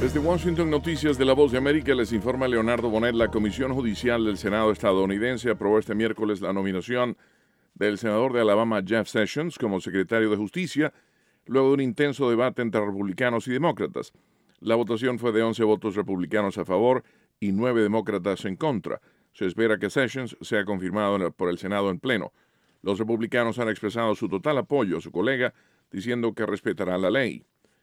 Desde Washington, Noticias de la Voz de América, les informa Leonardo Bonet. La Comisión Judicial del Senado estadounidense aprobó este miércoles la nominación del senador de Alabama, Jeff Sessions, como secretario de Justicia, luego de un intenso debate entre republicanos y demócratas. La votación fue de 11 votos republicanos a favor y 9 demócratas en contra. Se espera que Sessions sea confirmado por el Senado en pleno. Los republicanos han expresado su total apoyo a su colega, diciendo que respetará la ley.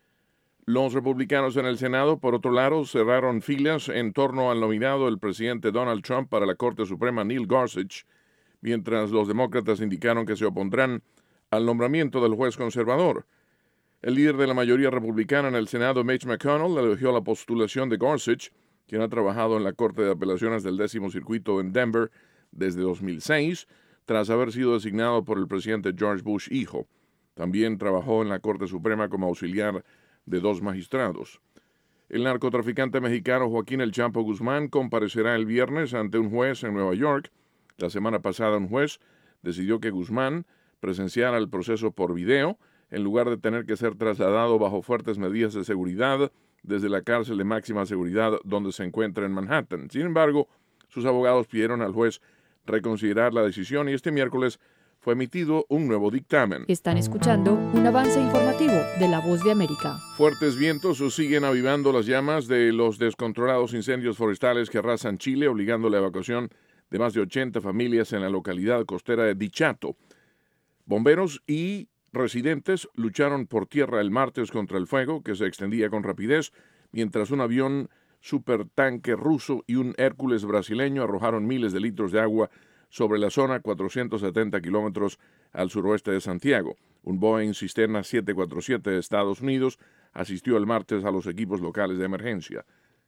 Los republicanos en el Senado, por otro lado, cerraron filas en torno al nominado del presidente Donald Trump para la Corte Suprema, Neil Gorsuch, mientras los demócratas indicaron que se opondrán al nombramiento del juez conservador. El líder de la mayoría republicana en el Senado, Mitch McConnell, elogió la postulación de Gorsuch, quien ha trabajado en la Corte de Apelaciones del 10º Circuito en Denver desde 2006, tras haber sido designado por el presidente George Bush hijo. También trabajó en la Corte Suprema como auxiliar de 2 magistrados. El narcotraficante mexicano Joaquín El Chapo Guzmán comparecerá el viernes ante un juez en Nueva York. La semana pasada un juez decidió que Guzmán presenciara el proceso por video en lugar de tener que ser trasladado bajo fuertes medidas de seguridad desde la cárcel de máxima seguridad donde se encuentra en Manhattan. Sin embargo, sus abogados pidieron al juez reconsiderar la decisión y este miércoles fue emitido un nuevo dictamen. Están escuchando un avance informativo de La Voz de América. Fuertes vientos siguen avivando las llamas de los descontrolados incendios forestales que arrasan Chile, obligando la evacuación de más de 80 familias en la localidad costera de Dichato. Bomberos y residentes lucharon por tierra el martes contra el fuego, que se extendía con rapidez, mientras un avión supertanque ruso y un Hércules brasileño arrojaron miles de litros de agua sobre la zona 470 kilómetros al suroeste de Santiago. Un Boeing Cisterna 747 de Estados Unidos asistió el martes a los equipos locales de emergencia.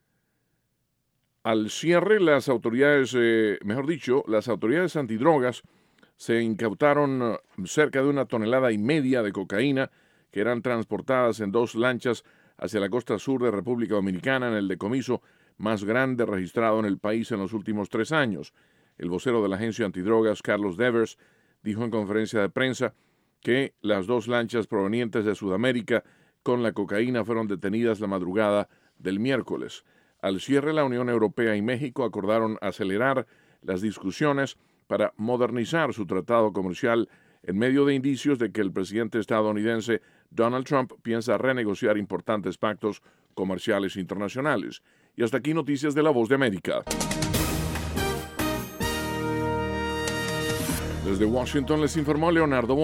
Al cierre, las autoridades antidrogas se incautaron cerca de 1,5 toneladas de cocaína que eran transportadas en 2 lanchas hacia la costa sur de República Dominicana, en el decomiso más grande registrado en el país en los últimos 3 años. El vocero de la agencia antidrogas, Carlos Devers, dijo en conferencia de prensa que las 2 lanchas provenientes de Sudamérica con la cocaína fueron detenidas la madrugada del miércoles. Al cierre, la Unión Europea y México acordaron acelerar las discusiones para modernizar su tratado comercial en medio de indicios de que el presidente estadounidense Donald Trump piensa renegociar importantes pactos comerciales internacionales. Y hasta aquí noticias de La Voz de América. Desde Washington les informó Leonardo Bonet.